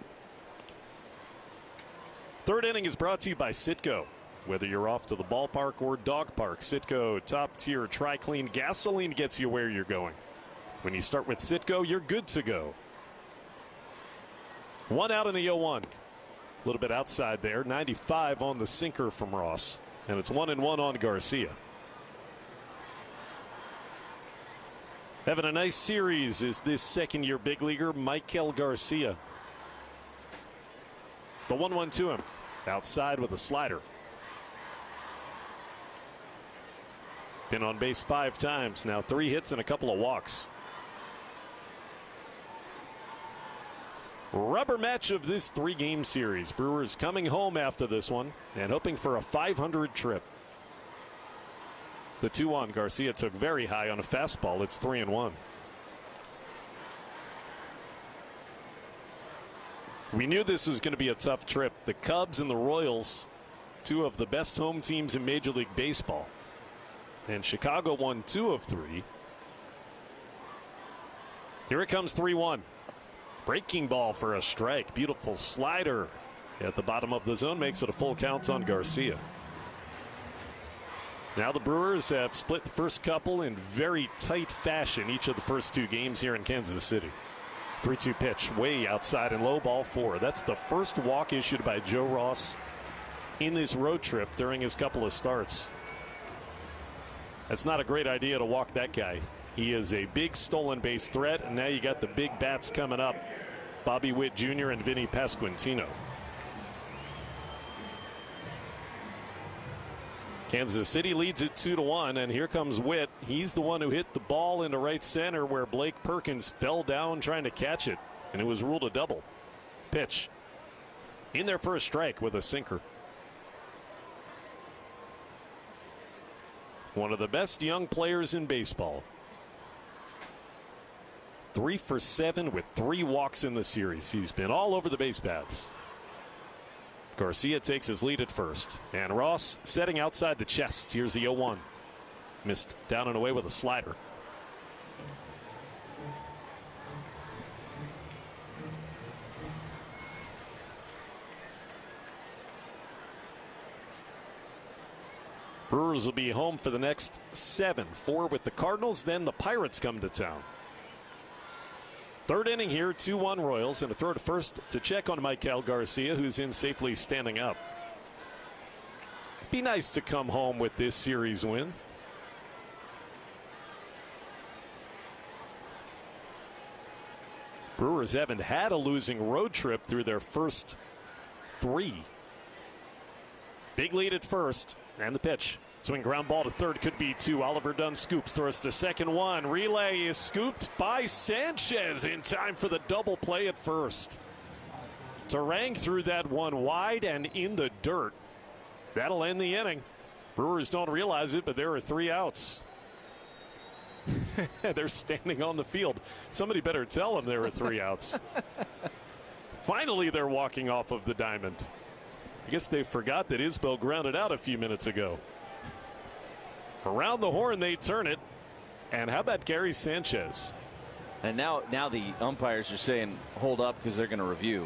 Speaker 5: Third inning is brought to you by Citgo. Whether you're off to the ballpark or dog park, Citgo top tier tri-clean gasoline gets you where you're going. When you start with Citgo, you're good to go. One out in the oh one. A little bit outside there. ninety-five on the sinker from Ross. And it's one and one on Garcia. Having a nice series is this second year big leaguer, Michael Garcia. The one one to him. Outside with a slider. Been on base five times now, three hits and a couple of walks. Rubber match of this three-game series. Brewers coming home after this one and hoping for a five hundred trip. The two one, Garcia took very high on a fastball. It's three and one. We knew this was going to be a tough trip. The Cubs and the Royals, two of the best home teams in Major League Baseball. And Chicago won two of three. Here it comes, three one. Breaking ball for a strike. Beautiful slider at the bottom of the zone. Makes it a full count on Garcia. Now the Brewers have split the first couple in very tight fashion each of the first two games here in Kansas City. three two pitch way outside and low, ball four. That's the first walk issued by Joe Ross in this road trip during his couple of starts. That's not a great idea to walk that guy. He is a big stolen base threat, and now you got the big bats coming up. Bobby Witt Junior and Vinny Pasquantino. Kansas City leads it two to one, and here comes Witt. He's the one who hit the ball into right center where Blake Perkins fell down trying to catch it, and it was ruled a double. Pitch in there for a strike with a sinker. One of the best young players in baseball. Three for seven with three walks in the series. He's been all over the base paths. Garcia takes his lead at first, and Ross setting outside the chest. Here's the oh one. Missed down and away with a slider. Brewers will be home for the next seven. Four with the Cardinals, then the Pirates come to town. Third inning here, two one Royals, and a throw to first to check on Maikel Garcia, who's in safely standing up. Be nice to come home with this series win. Brewers haven't had a losing road trip through their first three. Big lead at first, and the pitch. Swing ground ball to third, could be two. Oliver Dunn scoops, throws to second one. Relay is scooped by Sanchez in time for the double play at first. Terang threw that one wide and in the dirt. That'll end the inning. Brewers don't realize it, but there are three outs. They're standing on the field. Somebody better tell them there are three outs. Finally, they're walking off of the diamond. I guess they forgot that Isbell grounded out a few minutes ago. Around the horn, they turn it. And how about Gary Sanchez?
Speaker 9: And now, now the umpires are saying hold up because they're going to review.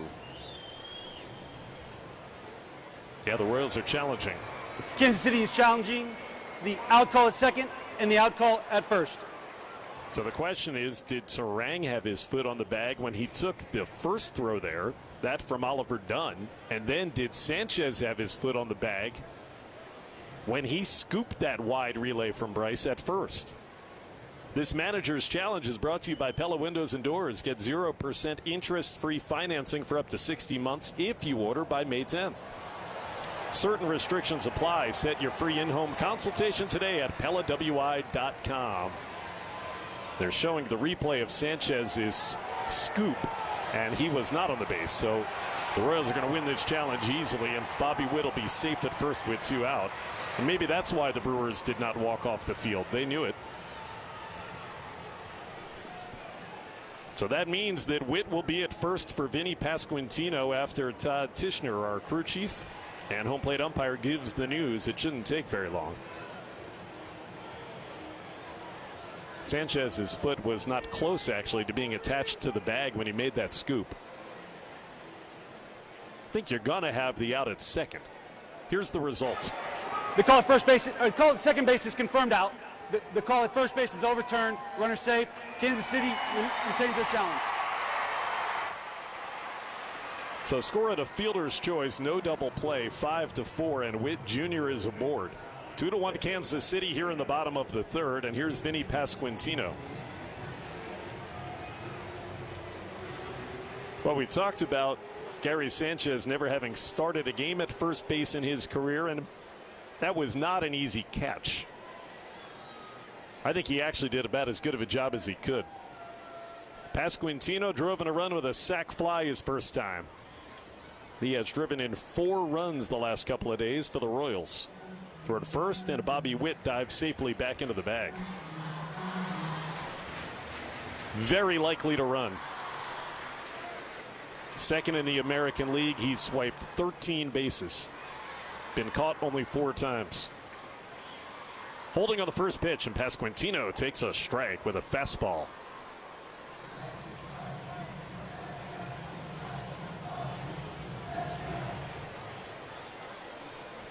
Speaker 5: Yeah, the Royals are challenging.
Speaker 8: Kansas City is challenging the out call at second and the out call at first.
Speaker 5: So the question is, did Terang have his foot on the bag when he took the first throw there? That from Oliver Dunn. And then did Sanchez have his foot on the bag when he scooped that wide relay from Bryce at first? This manager's challenge is brought to you by Pella Windows and Doors. Get zero percent interest-free financing for up to sixty months if you order by May tenth. Certain restrictions apply. Set your free in-home consultation today at Pella W I dot com. They're showing the replay of Sanchez's scoop, and he was not on the base. So the Royals are going to win this challenge easily, and Bobby Witt will be safe at first with two out. And maybe that's why the Brewers did not walk off the field. They knew it. So that means that Witt will be at first for Vinny Pasquantino after Todd Tishner, our crew chief and home plate umpire, gives the news. It shouldn't take very long. Sanchez's foot was not close, actually, to being attached to the bag when he made that scoop. I think you're going to have the out at second. Here's the results.
Speaker 8: The call at first base, or the call at second base is confirmed out. The, the call at first base is overturned. Runner safe. Kansas City retains their challenge.
Speaker 5: So score at a fielder's choice, no double play, five to four, and Witt Junior is aboard. Two to one Kansas City here in the bottom of the third, and here's Vinny Pasquantino. Well, we talked about Gary Sanchez never having started a game at first base in his career, and that was not an easy catch. I think he actually did about as good of a job as he could. Pasquantino drove in a run with a sac fly his first time. He has driven in four runs the last couple of days for the Royals. Throw to first, and Bobby Witt dives safely back into the bag. Very likely to run. Second in the American League, he's swiped thirteen bases. Been caught only four times. Holding on the first pitch, and Pasquantino takes a strike with a fastball.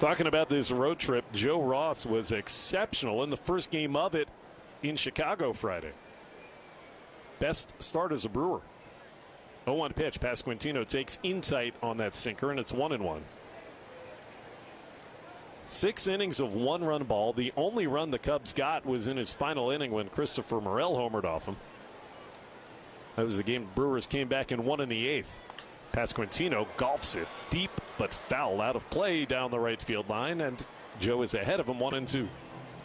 Speaker 5: Talking about this road trip, Joe Ross was exceptional in the first game of it in Chicago Friday. Best start as a Brewer. oh one pitch. Pasquantino takes in tight on that sinker, and it's one and one. Six innings of one-run ball. The only run the Cubs got was in his final inning when Christopher Morel homered off him. That was the game Brewers came back and won in the eighth. Pasquantino golfs it deep but foul out of play down the right field line, and Joe is ahead of him one and two.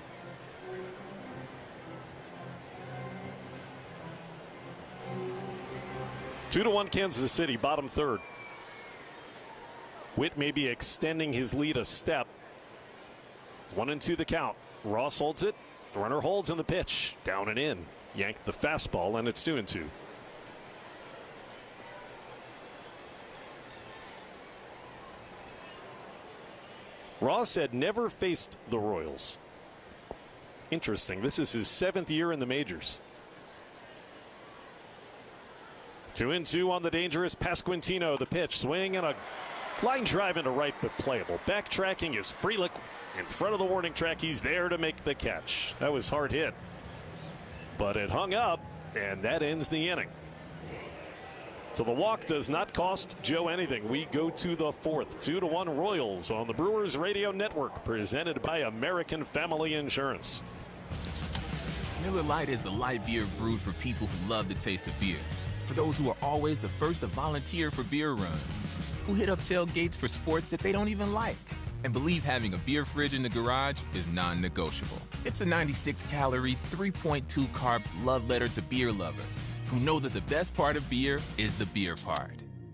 Speaker 5: Two to one Kansas City, bottom third. Witt may be extending his lead a step. One and two the count. Ross holds it. The runner holds in the pitch. Down and in. Yanked the fastball, and it's two and two. Ross had never faced the Royals. Interesting. This is his seventh year in the majors. Two and two on the dangerous Pasquantino. The pitch, swing, and a line drive into right, but playable. Backtracking is Frelick in front of the warning track. He's there to make the catch. That was hard hit, but it hung up, and that ends the inning. So the walk does not cost Joe anything. We go to the fourth. Two to one Royals on the Brewers Radio Network, presented by American Family Insurance.
Speaker 10: Miller Lite is the light beer brewed for people who love the taste of beer. For those who are always the first to volunteer for beer runs, who hit up tailgates for sports that they don't even like, and believe having a beer fridge in the garage is non-negotiable. It's a ninety-six calorie, three point two carb love letter to beer lovers who know that the best part of beer is the beer part.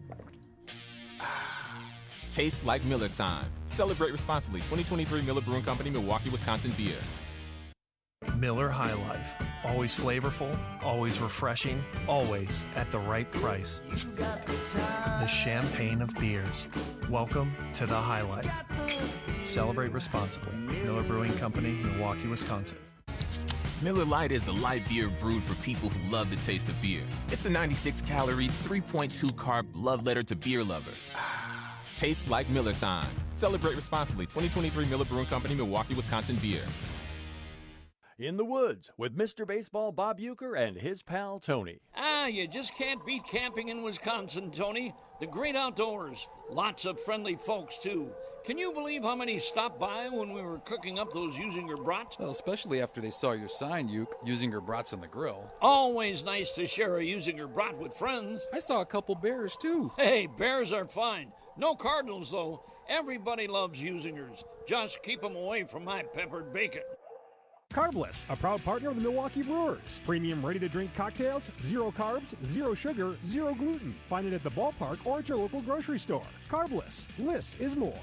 Speaker 10: Tastes like Miller time. Celebrate responsibly. twenty twenty-three Miller Brewing Company, Milwaukee, Wisconsin beer.
Speaker 12: Miller High Life. Always flavorful, always refreshing, always at the right price. The champagne of beers. Welcome to the High Life. Celebrate responsibly. Miller Brewing Company, Milwaukee, Wisconsin.
Speaker 10: Miller Lite is the light beer brewed for people who love the taste of beer. It's a ninety-six calorie, three point two carb love letter to beer lovers. Tastes like Miller time. Celebrate responsibly. twenty twenty-three Miller Brewing Company, Milwaukee, Wisconsin beer.
Speaker 23: In the Woods with Mister Baseball Bob Uecker and his pal Tony.
Speaker 24: Ah, you just can't beat camping in Wisconsin, Tony. The great outdoors. Lots of friendly folks, too. Can you believe how many stopped by when we were cooking up those Usinger brats?
Speaker 25: Well, especially after they saw your sign, Uke, Usinger brats on the grill.
Speaker 24: Always nice to share a Usinger brat with friends.
Speaker 25: I saw a couple bears, too.
Speaker 24: Hey, bears are fine. No cardinals, though. Everybody loves Usingers. Just keep them away from my peppered bacon.
Speaker 26: Carbless, a proud partner of the Milwaukee Brewers. Premium ready-to-drink cocktails, zero carbs, zero sugar, zero gluten. Find it at the ballpark or at your local grocery store. Carbless, less is more.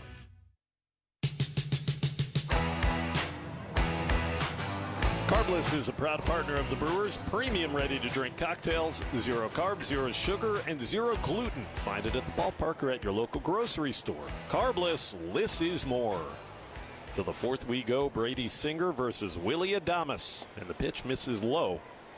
Speaker 5: Carbless is a proud partner of the Brewers. Premium ready-to-drink cocktails, zero carbs, zero sugar, and zero gluten. Find it at the ballpark or at your local grocery store. Carbless, less is more. To the fourth we go. Brady Singer versus Willy Adames, and the pitch misses low.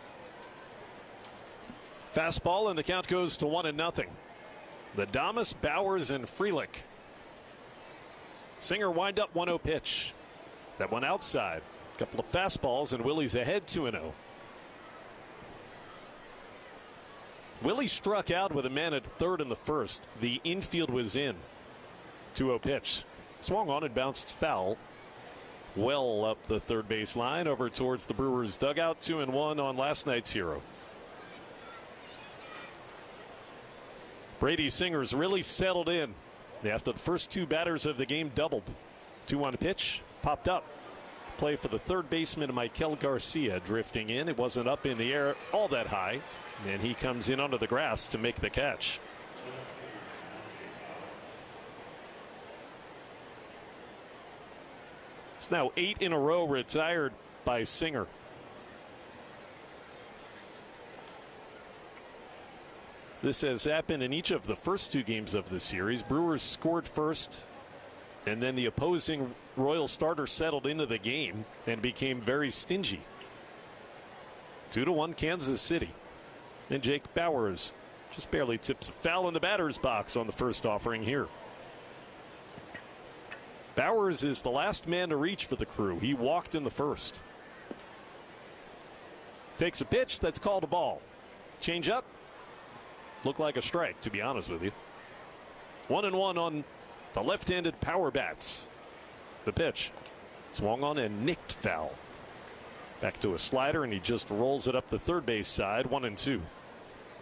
Speaker 5: Fastball, and the count goes to one and nothing. The Adames, Bowers, and Frelick. Singer wind up one oh pitch. That one outside. A couple of fastballs, and Willie's ahead two and oh. Willie struck out with a man at third in the first. The infield was in. two oh pitch. Swung on and bounced foul. Well up the third base line over towards the Brewers dugout. Two and one on last night's hero. Brady Singer's really settled in after the first two batters of the game doubled. two one pitch popped up. Play for the third baseman, Michael Garcia, drifting in. It wasn't up in the air all that high, and he comes in onto the grass to make the catch. It's now eight in a row retired by Singer. This has happened in each of the first two games of the series. Brewers scored first, and then the opposing Royal starter settled into the game and became very stingy. Two to one Kansas City. And Jake Bowers just barely tips a foul in the batter's box on the first offering here. Bowers is the last man to reach for the Crew. He walked in the first. Takes a pitch that's called a ball. Change up. Looked like a strike, to be honest with you. One and one on the left-handed power bats. The pitch swung on and nicked foul. Back to a slider, and he just rolls it up the third base side. One and two.